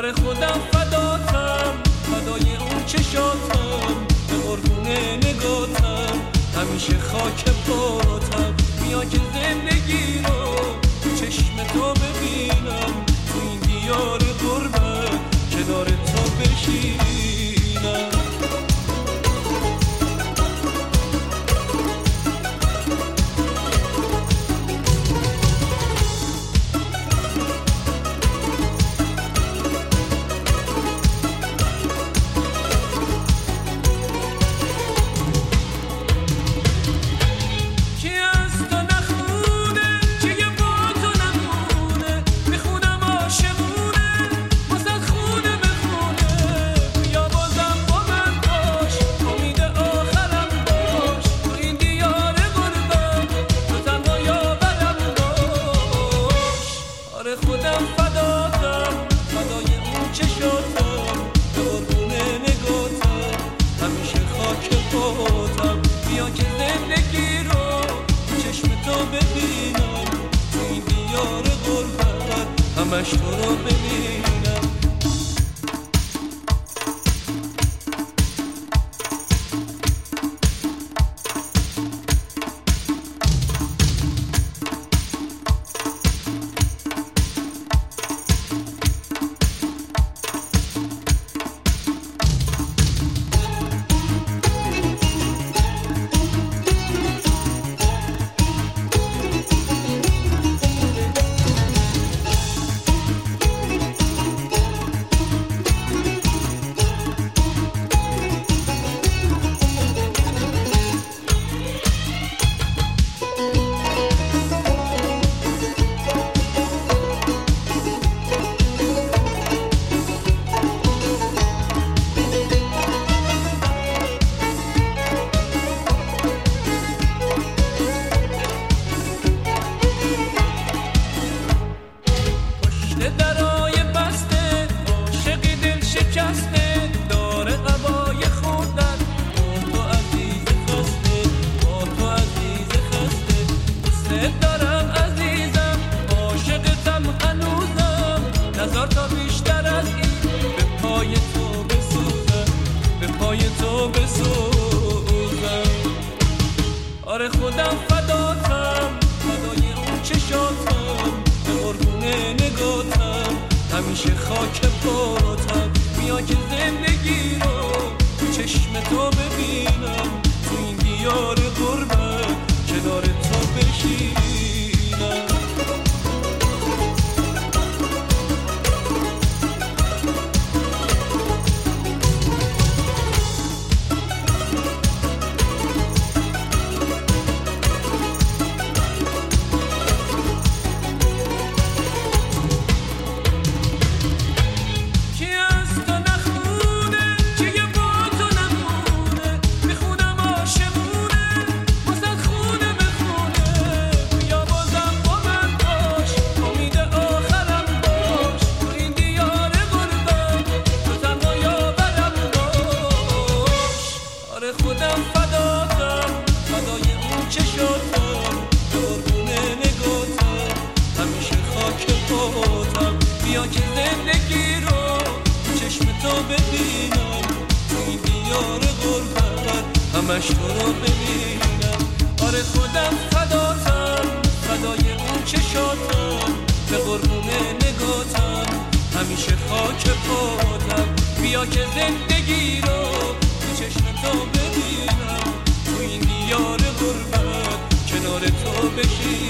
آره خودم فداتم، فدای اون چشاتم، به قربون نگاتم، همیشه خاک پاتم. بیا که زندگی رو تو چشم تو ببینم، تو این دیار غربت کنار تو بشینم. خودم فداتم، فدای اون چشاتم، به قربون نگاتم، همیشه خاک پاتم. بیا که زندگی رو تو چشم تو ببینم، تو این دیار غربت همش تو رو ببینم. درای بسته عاشقی دل شکسته، داره قبای خوردن با تو عزیز خسته، با تو عزیز خسته. دوست دارم عزیزم، عاشقتم هنوزم، نظر تا بیشتر از این به پای تو بسوزم، به پای تو بسوزم. آره خودم فداتم، فدای اون چشاتم، به قربون نگاتم، همیشه خاک پاتم. بیا که زندگی رو تو چشم تو ببینم، تو این دیار غربت کنار تو بشینم. خودم فداتم، فدای اون چشاتم، به قربون نگاتم، همیشه خاک پاتم. بیا که زندگی رو تو چشم تو ببینم، تو این دیار غربت همش تو رو ببینم. آره خودم فداتم، فدای اون چشاتم، به قربون نگاتم، همیشه خاک پاتم. بیا که زندگی رو تو چشم تو ببینم، تو این دیار غربت کنار تو بشینم.